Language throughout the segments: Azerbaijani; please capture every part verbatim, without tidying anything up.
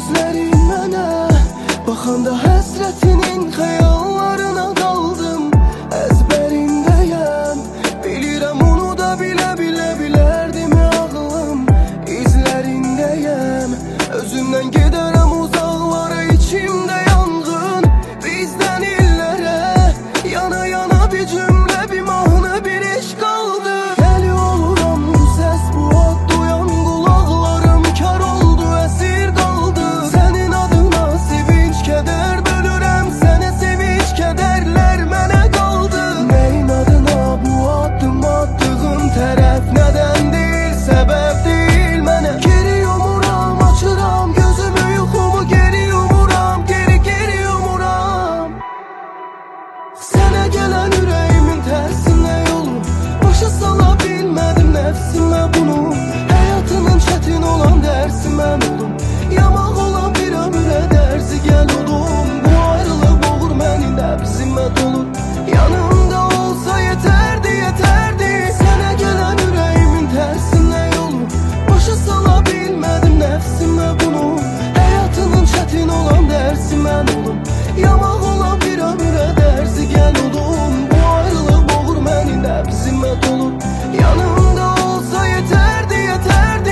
gözlərin mənə baxanda həsrətinin xəyallarına daldım. Əzbərindəyəm, bilirəm onu da bilə bilə bilərdim ağlım. İzlərindəyəm, özümdən gedərəm uzaqlara, içimdə yanğın bizdən illərə. Yana yana bir cümlə, bir mahnı, bir eşq qaldı. Dəli oluram bu səs, bu ad duyan qulaqlarım kar oldu, əsir qaldı. Sənin adına sevinç, kədər bölürəm, sənə sevinç, kədərlər mənə qaldı. Nəyin adına bu addım attığım tərəf nədən deyil, səbəb deyil mənə. Geri yumuram, açıram gözümü, yuxumu geri yumuram, geri geri yumuram. Sənə gələn ürəyimin tərsinə yolu, başa sala bilmədim nəfsimə bunu. Həyatının çətin olan dərsi mən olum, yamaq olan bir ömrə dərzi gəl olum. Bu ayrılıq boğur məni, nəbzimə dolur, yanımda olsa yetərdi, yetərdi. Sənə gələn ürəyimin tərsinə yolu, başa sala bilmədim nəfsimə bunu. Həyatının çətin olan dərsi mən olum, yamaq olan bir ömrə dərzi gəl olum. Bu ayrılıq boğur məni, nəbzimə dolur, yanımda olsa yetərdi, yetərdi.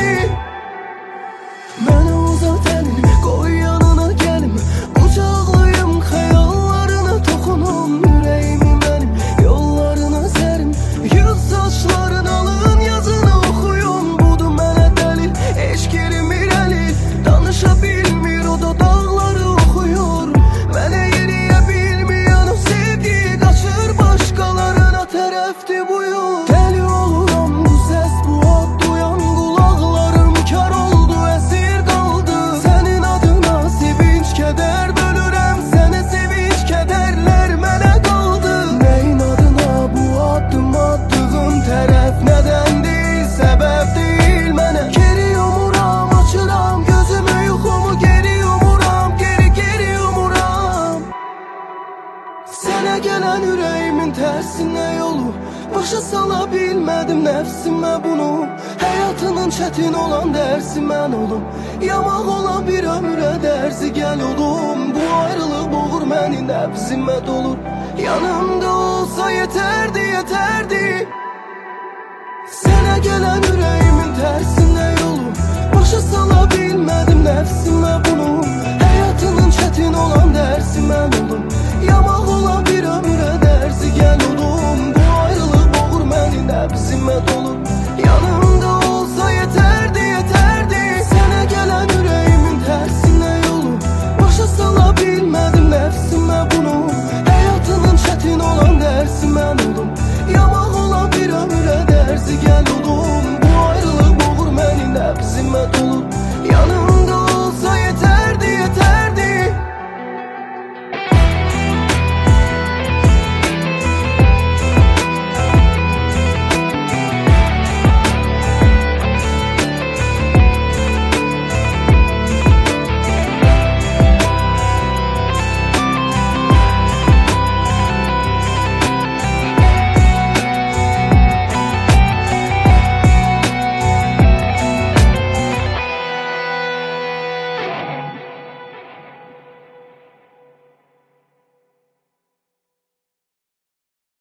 Mənə uzat əlini, qoy yanına gəlim, qucaqlayım xəyallarına toxunum. Ürəyimi mənim yollarına sərim, yığ saçların alın yazını oxuyum. Budur mənə dəlil, eşq yerimir əlil, danışa bilmir o da dağları oxuyur. Mənə yeriyə bilməyən o sevgi qaçır başqalarına tərəfdir bu yol. Dəli oluram bu səs, bu ad duyan qulaqlarım kar oldu, əsir qaldı. Sənin adına sevinç, kədər bölürəm, sənə sevinç, kədərlər mənə qaldı. Nəyin adına bu addım attığım tərəf nədən deyil, səbəb deyil mənə. Geri yumuram, açıram gözümü, yuxumu geri yumuram, geri geri yumuram. Sənə gələn ürəyimin tərsinə yolu, başa sala bilmədim nəfsimə bunu. Həyatının çətin olan dərsi mən olum, yamaq olan bir ömrə dərzi gəl olum. Bu ayrılıq boğur məni, nəbzimə dolur, yanımda olsa yetərdi, yetərdi. Sənə gələn ürəyimin tərsinə yolu, başa sala bilmədim nəfsimə bunu. Həyatının çətin olan dərsi mən olum, yamaq olan bir ömrə dərzi gəl olum. Bu ayrılıq boğur məni, nəbzimə dolur, yanımda olsa yetərdi, yetərdi. Sənə gələn ürəyimin tərsinə yolu, başa sala bilmədim nəfsimə bunu. Həyatının çətin olan dərsi mən olum, yamaq olan bir ömrə dərzi gəl olum.